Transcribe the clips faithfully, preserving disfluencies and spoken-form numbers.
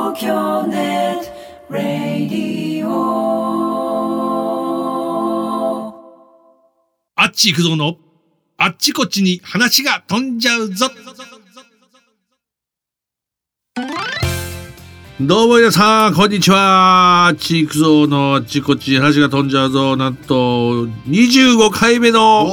東京ネットラディオ。 あっち行くぞのあっちこっちに話が飛んじゃうぞ。どうも皆さんこんにちは。あっち行くぞのあっちこっちに話が飛んじゃうぞ。なんとにじゅうごかいめの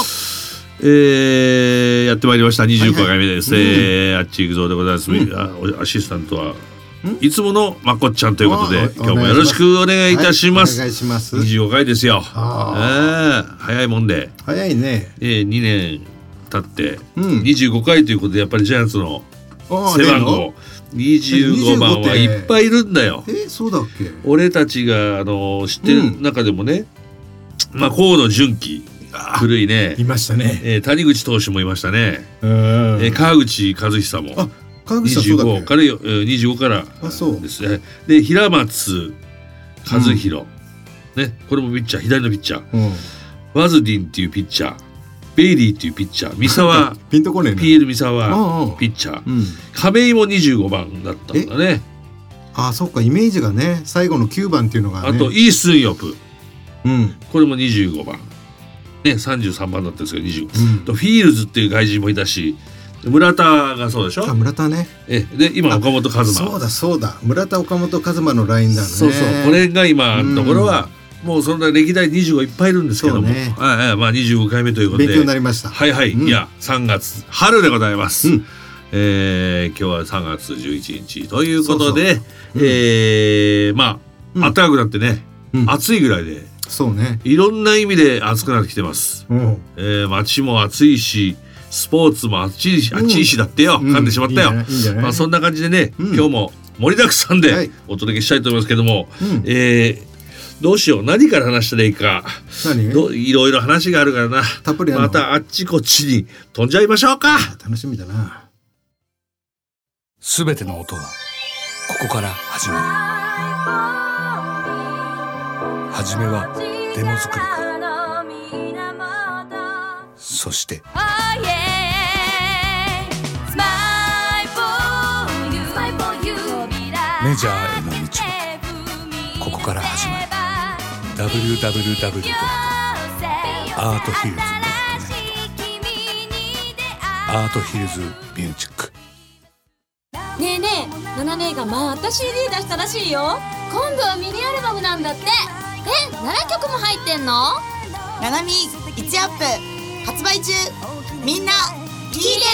えー、やってまいりました。にじゅうごかいめです、はいはい、えー、あっち行くぞでございます、うん、アシスタントはいつものまこっちゃんということで今日もよろしくお願いいたします、 はい、お願いします。 にじゅうごかいですよ、えー、早いもんで早いね、 えー、にねん経って、うん、にじゅうごかいということでやっぱりジャイアンツの背番号にじゅうごばんはいっぱいいるんだよ。 え、そうだっけ。 俺たちがあの知ってる中でもね、うん、まあ河野純喜古いねいましたね、 えー、谷口投手もいましたね、えー、川口和久もあ川口さんそうだっけからにじゅうごからですね。で平松和弘、うん、ね、これもピッチャー左のピッチャー、うん、ワズディンっていうピッチャー、ベイリーっていうピッチャー、三沢ピンとこねえなピーエル 三沢ピッチャー、うん、亀井もにじゅうごばんだったんだね。 あ、そっか、イメージがね最後のきゅうばんっていうのがね。 あとイースンヨプ、 うん、 これもにじゅうごばんね、さんじゅうさんばんだったんですけどにじゅうご、うん、とフィールズっていう外人もいたし村田がそうでしょ。 あ、村田ね。 えで今岡本和真、 そうだそうだ、村田岡本和真のラインだね。 そうそう、これが今のところは、うん、もうそんな歴代にじゅうごいっぱいいるんですけども、ね、はい、まあにじゅうごかいめということで勉強になりました。 はいはい、うん、いやさんがつ春でございます、うん、えー、今日はさんがつじゅういちにちということで、そうそう、うん、えー、まあ、うん、暖かくなってね、うん、暑いぐらいで、そうね、いろんな意味で暑くなってきてます、うん、えー、街も暑いしスポーツも暑いし、暑いしだってよ、うん、噛んでしまったよ、うん、いいいまあ、そんな感じでね、うん、今日も盛りだくさんでお届けしたいと思いますけども、うん、えー、どうしよう、何から話したらいいか。何どいろいろ話があるからな、たっぷりあるの。またあっちこっちに飛んじゃいましょうか。 楽しみだな。 すべての音はここから始まる。はじめはデモ作りから、そしてメジャーへの道はここから始まる。 ダブリューダブリューダブリュードットアートヒルズドットネット アートヒルズミュージック。 ねえねえ、ナナ姉がまた シーディー 出したらしいよ。今度はミニアルバムなんだって。え、ななきょくも入ってんの？ ナナミいちアップ発売中。みんな聞いてね。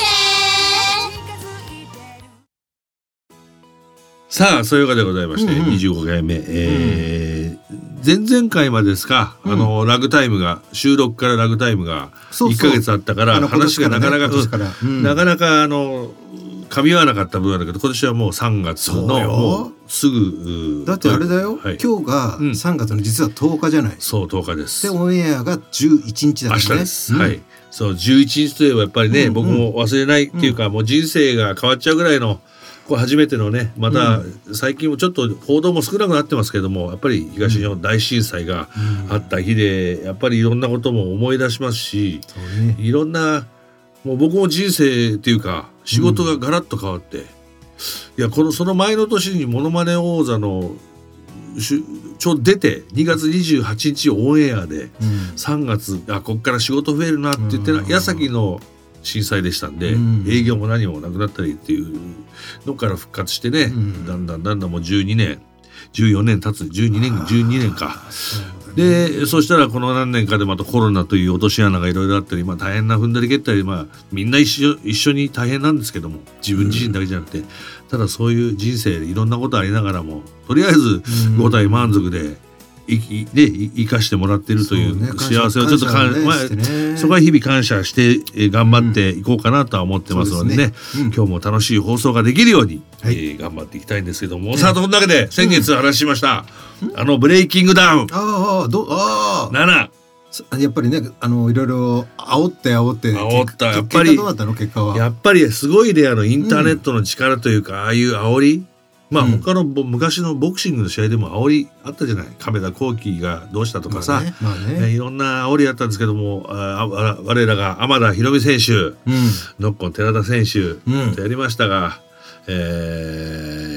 さあ、そういうわけでございまして、うんうん、にじゅうごかいめ、えーうん、前々回までですか、うん、あのラグタイムが収録からラグタイムがいっかげつあったから、そうそう、話がなかなか、ね、うん、なかなかあの噛み合わなかった部分だけど、今年はもうさんがつのもうすぐ、 だってあれだよ、はい、今日がさんがつの実はとおかじゃない、うん、 そうとおかです。 でオンエアがじゅういちにちだからね。 明日です、うん、はい。そうじゅういちにちといえばやっぱりね、うんうん、僕も忘れないっていうか、うん、もう人生が変わっちゃうぐらいのこれ初めてのね、また最近もちょっと報道も少なくなってますけども、やっぱり東日本大震災があった日で、やっぱりいろんなことも思い出しますし、いろんなもう僕も人生っていうか仕事がガラッと変わって、うん、いやこのその前の年にモノマネ王座のちょうど出てにがつにじゅうはちにちオンエアで、うん、さんがつあこっから仕事増えるなって言ってな、うん、矢先の震災でしたんで、うん、営業も何もなくなったりっていうのから復活してね、うん、だんだんだんだんもうじゅうにねんじゅうよねん経つじゅうにねんじゅうにねんか。でそしたらこの何年かでまたコロナという落とし穴がいろいろあったり、まあ、大変な踏んだり蹴ったり、まあ、みんな一緒、一緒に大変なんですけども、自分自身だけじゃなくて、うん、ただそういう人生でいろんなことありながらもとりあえずご体満足でいきで生かしてもらっているという幸せをちょっとか、ね、まあ、そこは日々感謝して頑張っていこうかなとは思ってますのでね、うん、今日も楽しい放送ができるように、はい、えー、頑張っていきたいんですけども、うん、さあというわけで先月話しました、うん、あのブレイキングダウン、 ああどあななやっぱりね、あのいろいろ煽って煽って煽った、やっぱりどうだったの結果は。 やっぱりすごいで、あのインターネットの力というか、うん、ああいう煽り、まあ、他の、うん、昔のボクシングの試合でも煽りあったじゃない。亀田光輝がどうしたとかさ、まあねまあね、えいろんな煽りあったんですけども、ああ我らが天田博美選手、うん、ノッコン寺田選手、うん、とやりましたが、え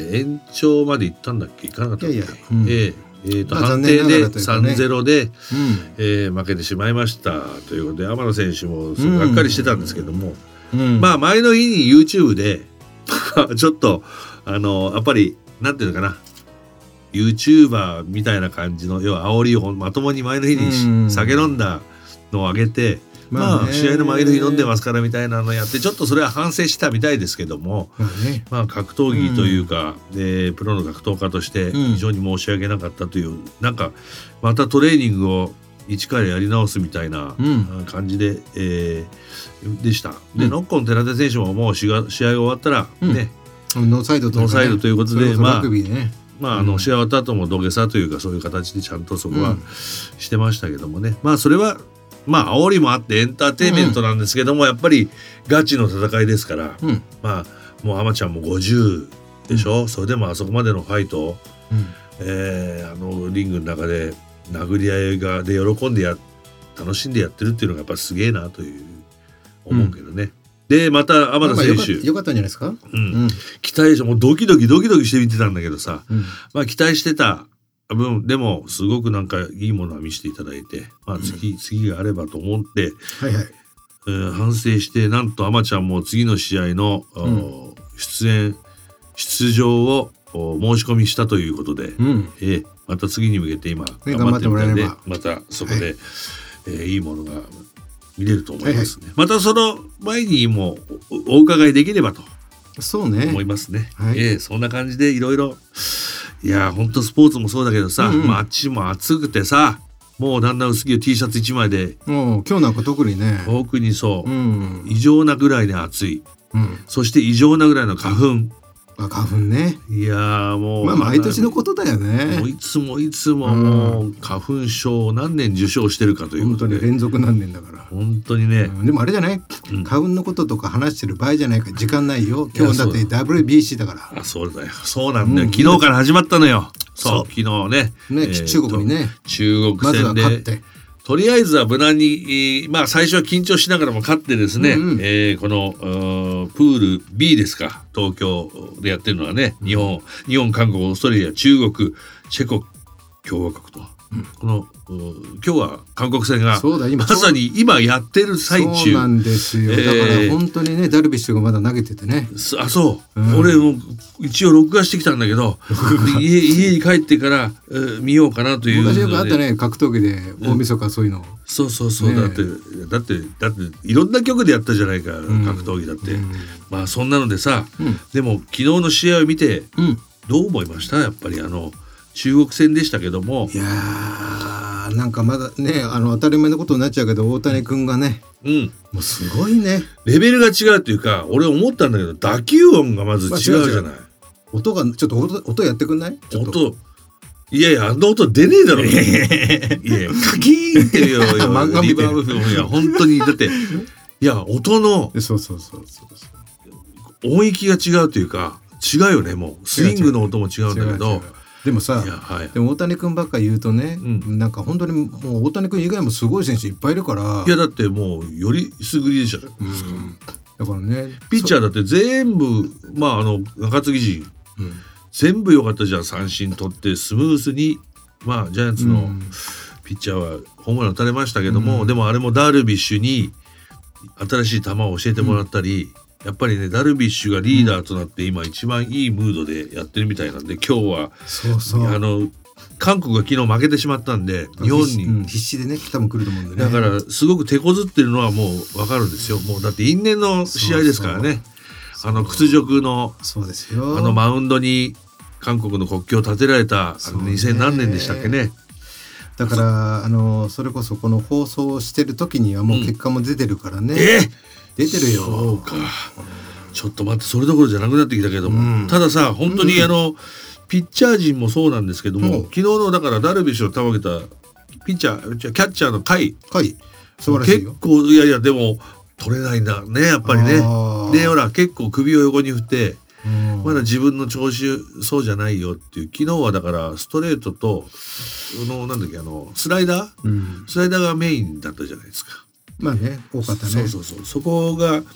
えー、延長まで行ったんだっけ、行かなかったっけ。 いやいや、うん、 えーえーとまあ判定で さんたいゼロ で、 うんえー負けてしまいましたということで、天野選手もすごくがっかりしてたんですけども、 うん、 まあ前の日に YouTube でちょっとあのやっぱりなんていうのかな、YouTuber みたいな感じの要は煽りをまともに前の日うんに酒飲んだのをあげて、まあ、 まあね試合の前の日飲んでますからみたいなのやって、ちょっとそれは反省したみたいですけども、 まあね、 まあ格闘技というか、でプロの格闘家として非常に申し訳なかったという、なんかまたトレーニングを一からやり直すみたいなうん感じで、えーでした。で、 うんノッコン寺田選手ももう試合試合が終わったらね、 ノーサイドというかね、 ノーサイドということでそれこそまあラグビーね、 まあ、あの試合終わった後も土下座というかそういう形でちゃんとそこはうんしてましたけどもね、まあそれはまあ煽りもあってエンターテインメントなんですけども、やっぱりガチの戦いですから、 うんまあもうアマちゃんもごじゅうでしょ、それでもあそこまでのファイトを、 うんえーあのリングの中で殴り合いがで喜んでや楽しんでやってるっていうのがやっぱすげえなという思うけどね、でまた天田選手、 まあまあよかったよかったんじゃないですか。 うんうん期待してもうドキドキドキドキして見てたんだけどさ、 うんまあ期待してた分でもすごくなんかいいものは見せていただいて、まあ次、次があればと思って、 はいはい。 えー反省して、なんとアマちゃんも次の試合の、 ん出演出場をお申し込みしたということで、 うんえーまた次に向けて今ね頑張ってみたいで、 頑張ってもまたそこで、 はいえーいいものが見れると思いますね。またその前にもおお伺いできればとそうね。 思いますね。 はいええそんな感じでいろいろ、いや本当スポーツもそうだけどさ、 うんうんまあ、あっちも暑くてさ、もうだんだん薄着を T シャツいちまいでもう今日なんか特にね。 特にそう、 うん。 異常なぐらいで暑い、 うん。 そして異常なぐらいの花粉、 あ、花粉ね。 いやーもう、 まあ毎年のことだよもうね。 いつもいつももう花粉症を何年受賞してるかという本当ことで、 に連続何年だから。 本当にね、 うんでもあれじゃない、 うん花粉のこととか話してる場合じゃないから時間ないよ。今日だっていやダブリュービーシー だから。 あそうだよ、そうなんだよ、 うん昨日から始まったのよ。そうそう昨日ねね、 えーと中国にね。 中国まずは戦で、 勝って。 とりあえずは無難に、えーまあ最初は緊張しながらも勝ってですね、 うんうんえーこのうープール ビー ですか、東京でやってるのはね、日本、日本、韓国、オーストラリア、中国、チェコ共和国と、このうー今日は韓国戦がそうだ今まさに今やってる最そう中。 なんですよ。 えーだから本当にね、ダルビッシュがまだ投げててね。 すあそう、 うん俺も一応録画してきたんだけど家, 家に帰ってから、えー見ようかなというので昔よくあったね、格闘技で大晦日そういうの。 そうそうそう、 ねだってだってだっていろんな曲でやったじゃないか、 ん格闘技だって、 うんまあそんなのでさ、 うんでも昨日の試合を見てうん。 どう思いました？やっぱりあの中国戦でしたけども、 いやーなんかまだね、あの当たり前のことになっちゃうけど、大谷君がね、 うん、 もうすごいね。 レベルが違うっていうか、俺思ったんだけど打球音がまず違うじゃない、 音がちょっと音音やってくんない？ちょっと音いやいや、あの音出ねえだろ。いやいや、カキーンっていうよ、 漫画みたいなリバーブフいや、本当に、だって、いや、音のえそうそうそうそうそう。 音域が違うというか、違うよね、もう。スイングの音も違うんだけ違う違どう。でもさいや、はい。 でも大谷君ばっか言うとね、 うなんか本当にもう大谷君以外もすごい選手いっぱいいるから。 いや、だってもう、よりすぐりでしょ。 うんだからね、 ピッチャーだって全部、まあ、あの、中継ぎ陣、 そうん全部良かったじゃん、三振取って、スムースに、まあ、ジャイアンツのうんピッチャーはホームラン打たれましたけども、 うんでもあれもダルビッシュに新しい球を教えてもらったり、やっぱりねダルビッシュがリーダーとなって今一番いいムードでやってるみたいなんで、今日はそうそう。 あの韓国が昨日負けてしまったんで日本に、 うん必死でね、多分来ると思うんでね。 だからすごく手こずってるのはもう分かるんですよ。もうだって因縁の試合ですからね。あの屈辱のそうですよ。 あのマウンドに韓国の国旗を立てられたあのそうねにせん何年でしたっけね。 だからあのそれこそこの放送をしてる時にはもう結果も出てるからね。 え出てるよ。 そうか。ちょっと待って、それどころじゃなくなってきたけども、 うんたださ本当に、 うんあのピッチャー陣もそうなんですけども、 うん昨日のだからダルビッシュをたわげたピッチャーキャッチャーの甲斐、 はい。素晴らしい結よ。 構いやいやでも取れないんだねやっぱりね。 あーでほら結構首を横に振って、 うんまだ自分の調子そうじゃないよっていう。昨日はだからストレートとあのなんだっけあのスライダーうん。 スライダーがメインだったじゃないですか。 まあね、多かったね。 そうそうそうそこが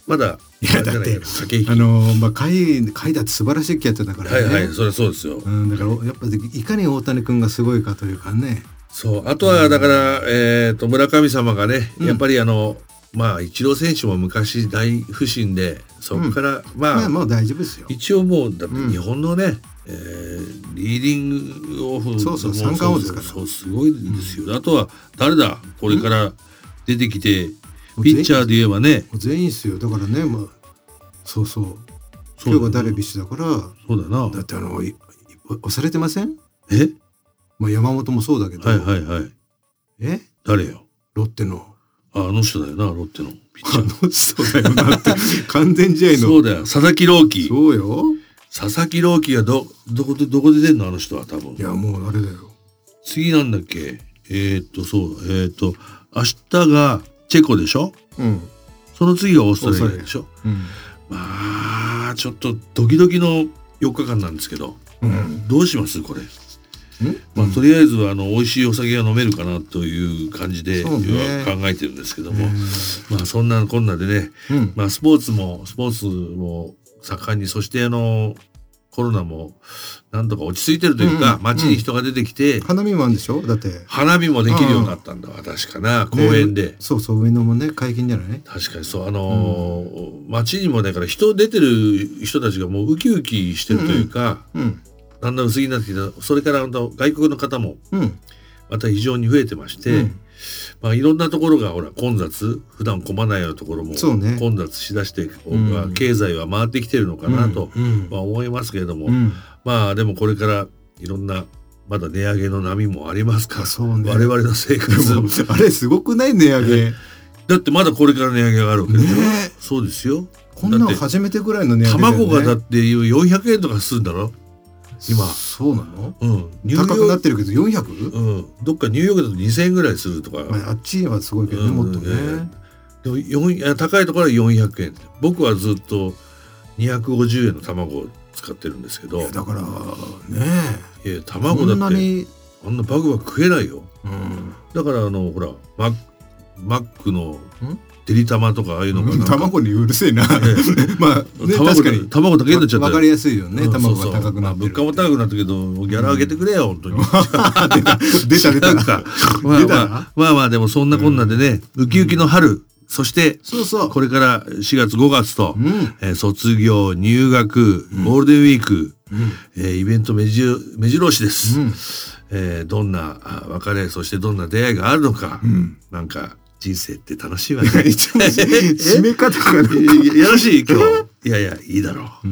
まだいやだって駆け引きあのーまあ甲斐甲斐だって素晴らしいキャッチャーだからね。 はいはいそれはそうですよ、 うん、だからやっぱりいかに大谷君がすごいかというかね。 そうあとはだから、えー、と村神様がね、 うんやっぱりあのまあイチロー選手も昔大不振でそこから、 うん、 まあ、 まあもう大丈夫ですよ。 一応もうだってうん日本のね、えーリーディングオフそうそうも三冠王ですからそうそうすごいですよ、あとは誰だこれから出てきて、 うんピッチャーで言えばねもう全員ですよ。だからね、まあ、そうそうそう今日がダルビッシュだからそうだなだってあのい押されてません？ えまあ、山本もそうだけど、 はいはいはいえ誰よロッテのああの人だよなロッテのピッチあャーの人だよなって完全試合のそうだよ佐々木朗希そうよ。 佐々木朗希がどどこでどこで出んのあの人は多分いやもうあれだよ。 次なんだっけえー、っとそうえー、っと明日がチェコでしょうんその次がオーストラリアでしょうんまあちょっとドキドキのよっかかんなんですけど、 うんどうしますこれ、 んまあ、とりあえずはあの美味しいお酒が飲めるかなという感じでそうね考えてるんですけども、 うんまあそんなこんなでね、 うんまあ、スポーツもスポーツも盛んにそしてあのコロナもなんとか落ち着いてるというか、 うん街に人が出てきて、 花見もあるんでしょだって花火もできるようになったんだわ確かな公園で、 ねそうそう上野もね解禁じゃない。 確かにそうあのー街にもだから人出てる人たちがもうウキウキしてるというか、 うんだんだん薄着になってきた。それからあの外国の方もうんまた非常に増えてまして、 うんまあ、いろんなところがほら混雑普段混まないようなところもそうね混雑しだして、 うんまあ経済は回ってきてるのかなと、 うんまあ、思いますけれども、 うんまあでもこれからいろんなまだ値上げの波もありますから、 あそうね我々の生活でもあれすごくない値上げだってまだこれから値上げがあるわけでしょ、 ねそうですよ。 こんなのだって初めてぐらいの値上げだよね。 卵がだってよんひゃくえんとかするんだろ今。 そうなの？ うん、ニューヨーク高くなってるけど よんひゃく？ うん、どっかニューヨークだとにせんえんぐらいするとか、 まあ、あっちはすごいけどね、 うんもっとね、 でもよんいや高いところはよんひゃくえんで僕はずっとにひゃくごじゅうえんの卵を使ってるんですけど、 いやだからねいやえ卵こんなだってに、 あんなバクバク食えないよ。 うん、 だからあのほらマッマックのてりたまとかああいうのがなんか卵にうるせえなまあ、ね、 卵確かに卵だけになっちゃったよわかりやすいよね、 うん卵そうそうが高くなってる、 まあ物価も高くなったけどギャラ上げてくれよ、本当に出た出た違うかまあ出たまあまあまあでもそんなこんなでね、ウキウキの春、そしてそうそうこれからしがつごがつと、 うんえー卒業入学ゴールデンウィーク、 うんえーイベント目白目白押しです、 うんえーどんなあ別れそしてどんな出会いがあるのか、 んなんか人生って楽しいわね一応締め方がなんかえやらしい今日いやいやいいだろう、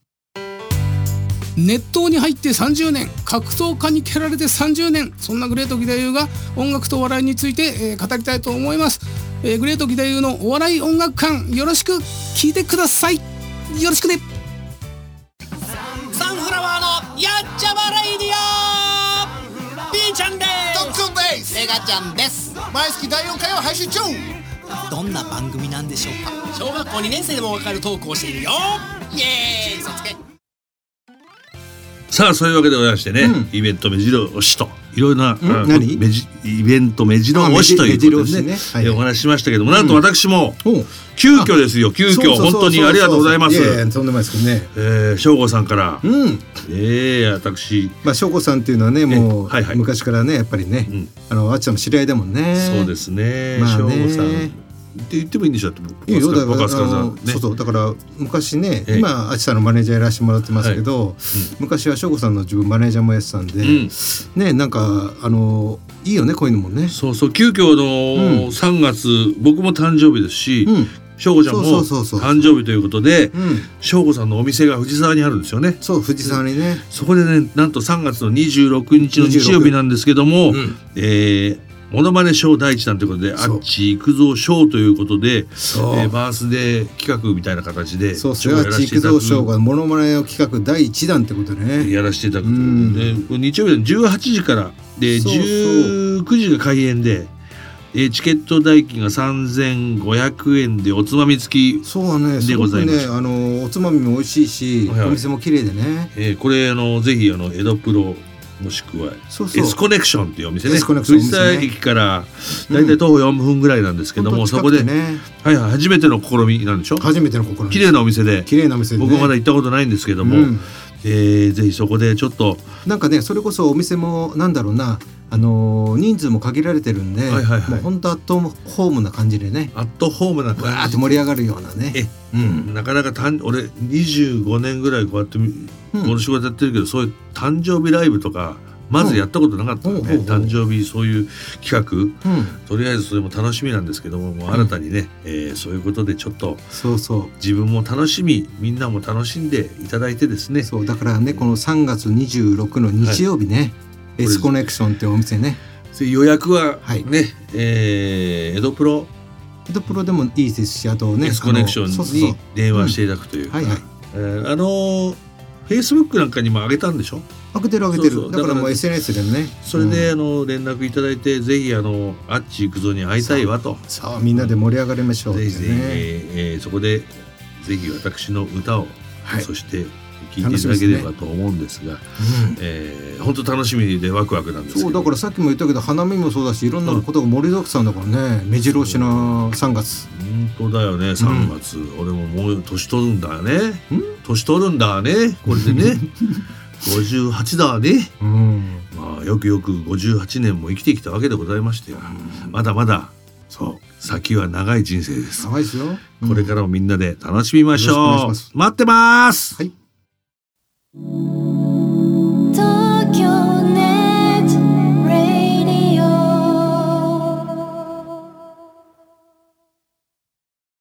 熱湯に入ってさんじゅうねん、格闘家に蹴られてさんじゅうねん、そんなグレート義太夫が音楽と笑いについて、えー語りたいと思います、えーグレート義太夫のお笑い音楽館、よろしく聞いてください。よろしくね。 サンフラワーのやっちゃまレイディオ、ピーちゃんですトッツンです。 エガちゃんです。 毎月だいよんかいを配信中。 どんな番組なんでしょうか。小学校にねん生でもわかるトークをしているよ。イエーイ、嘘つけ。 さあそういうわけでございましてね、 うんイベント目白押しといろいろな、あ何目じイベント目白押しということでね、 あ目白押しねはいえお話ししましたけども、なんと私もおう急遽ですよ、急遽そうそうそうそう本当にありがとうございます。 いやいやとんでもないですけどね。 えー、省吾さんから、 うん。 えー、私まあ翔子さんっていうのはねもう、 えはいはい昔からねやっぱりね、 うんあのあっちゃんの知り合いだもんね。 そうですね、 まあね省吾さんって言ってもいいんでしょっていいよだから若狭さんあのねそうそうだから昔ねええ今あちさんのマネージャーやらせてもらってますけど、昔は翔子さんの自分マネージャーもやってたんで、 うんねなんかあのいいよねこういうのもね。 そうそう急遽の、 うんさんがつ僕も誕生日ですし、 うん省吾ちゃんもそうそうそうそう誕生日ということでうん省吾さんのお店が藤沢にあるんですよね。 そう藤沢にね。 そこでねなんとさんがつのにじゅうろくにちの日曜日なんですけども、 うんえーモノマネショー第一弾ということで、あそうっち行くぞショーということで、 そうえーバースデー企画みたいな形でそうショーをやらせそれは地域ていただく増賞がモノマネを企画だいいちだんってことでね。 やらせていただくとうんでこれ日曜日のじゅうはちじからでそうそうじゅうくじが開演で、えーチケット代金がさんぜんごひゃくえんでおつまみ付き、 そうはねすでごくございますねあのおつまみも美味しいし、 はいはいお店も綺麗でね。 えーこれあのぜひあの江戸プロもしくはそうそう S コネクションっていうお店ね、 S コネクション藤沢駅からだいたい徒歩よんぷんぐらいなんですけども、 うん、 そこで、 ね、 はいはい、初めての試みなんでしょ。 初めての試み、 綺麗なお店で、 綺麗なお店で、ね、 僕まだ行ったことないんですけども、うん、えー、ぜひそこでちょっとなんかね、それこそお店もなんだろうな、あのー、人数も限られてるんで、はいはいはい、もう本当アットホームな感じでね、 アットホームな感じでわーって盛り上がるようなね、 え、うん、なかなかたん俺にじゅうごねんぐらいこうやって、うん、この仕事やってるけど、そういう誕生日ライブとかまずやったことなかったので、うん、誕生日そういう企画、うん、とりあえずそれも楽しみなんですけども、もう新たにね、うん、えー、そういうことでちょっとそうそう自分も楽しみ、みんなも楽しんでいただいてですね。 そうだからね、このさんがつにじゅうろくの日曜日ね、はい、S コネクションってお店ね、 予約はね、はい、えー、江戸プロ江戸プロでもいいですし、あとね S コネクションに電話していただくというか、あのフェイスブックなんかにも上げたんでしょ。 上げてる上げてる。そうそうだからもう エスエヌエス でね、 それで、うん、あの連絡いただいて、ぜひあのあっち行くぞに会いたいわと、 さあみんなで盛り上がりましょう、ね、 ぜひぜひ、えー、そこでぜひ私の歌を、はい、そして聞いていただければと思うんですが、うん、えー、本当楽しみでワクワクなんですけど。 そうだからさっきも言ったけど、花見もそうだし、いろんなことが盛りだくさんだからね、目白押しのさんがつ。 本当だよね、さんがつ、うん、俺ももう年取るんだね、年取るんだね、これでねごじゅうはちだね、うん、まあよくよくごじゅうはちねんも生きてきたわけでございましてよ、うん、まだまだそう先は長い人生です。 長いですよ、 うん、これからもみんなで楽しみましょう。待ってます。 はい。